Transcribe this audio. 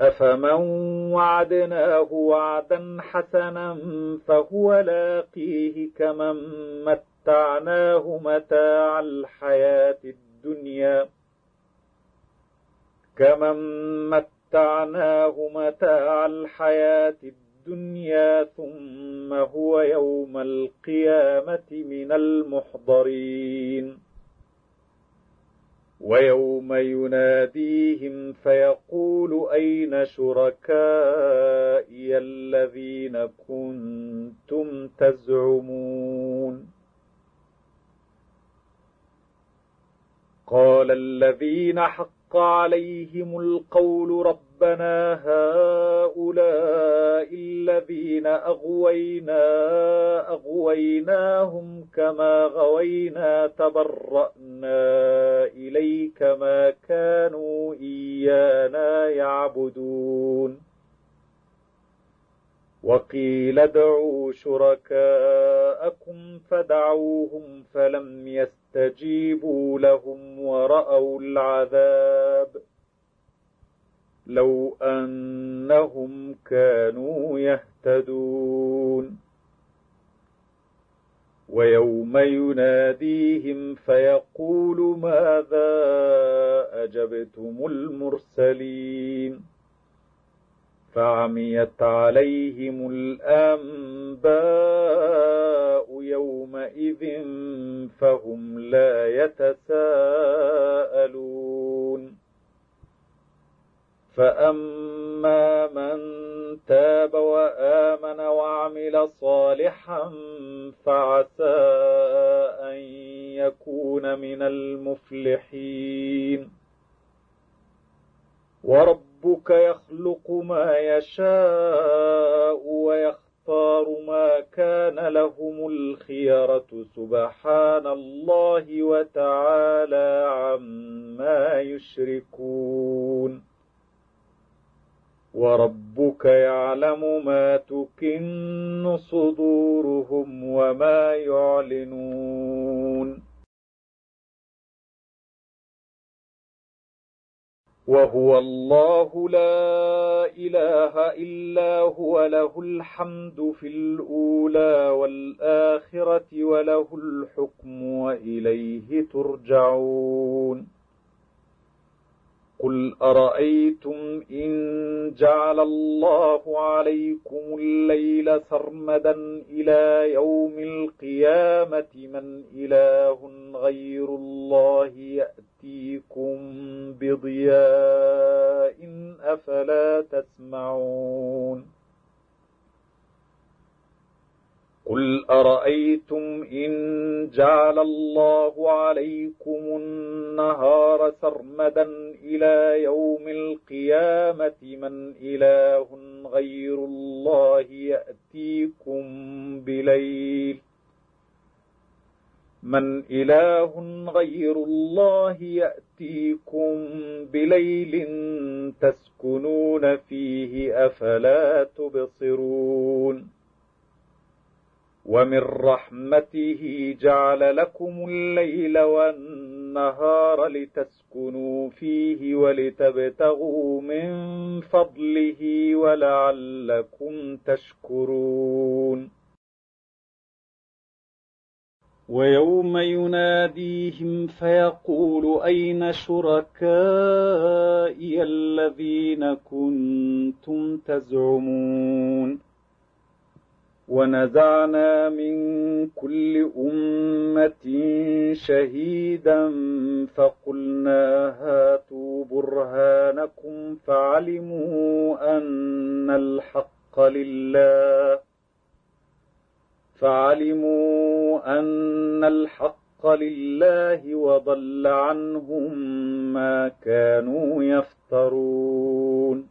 أفمن وعدناه وعدا حسنا فهو لاقيه كمن متعناه متاع الحياة الدنيا ثم هو يوم القيامة من المحضرين ويوم يناديهم فيقول أين شركائي الذين كنتم تزعمون قال الذين حق عليهم القول ربنا هؤلاء الذين أغويناهم كما غوينا تبرأنا إليك ما كانوا إيانا يعبدون وقيل ادعوا شركاءكم فدعوهم فلم يستجيبوا لهم ورأوا العذاب لو أنهم كانوا يهتدون ويوم يناديهم فيقول ماذا أجبتم المرسلين فعميت عليهم الأنباء يومئذ فهم لا يتساءلون فأما من تاب وآمن وعمل صالحا فعسى أن يكون من المفلحين وربك يخلق ما يشاء ويختار ما كان لهم الخيرة سبحان الله وتعالى عما يشركون وربك يعلم ما تكن صدورهم وما يعلنون وهو الله لا إله إلا هو له الحمد في الأولى والآخرة وله الحكم وإليه ترجعون قل أرأيتم إن جعل الله عليكم الليل سرمدا إلى يوم القيامة من إله غير الله يأتيكم بضياء أفلا تسمعون قل أرأيتم إن جعل الله عليكم النهار سرمدا إلى يوم القيامة من إله غير الله يأتيكم بليل تسكنون فيه أفلا تبصرون ومن رحمته جعل لكم الليل والنهار لتسكنوا فيه ولتبتغوا من فضله ولعلكم تشكرون ويوم يناديهم فيقول أين شركائي الذين كنتم تزعمون ونزعنا من كل أمة شهيدا فقلنا هاتوا برهانكم فعلموا أن الحق لله وضل عنهم ما كانوا يفترون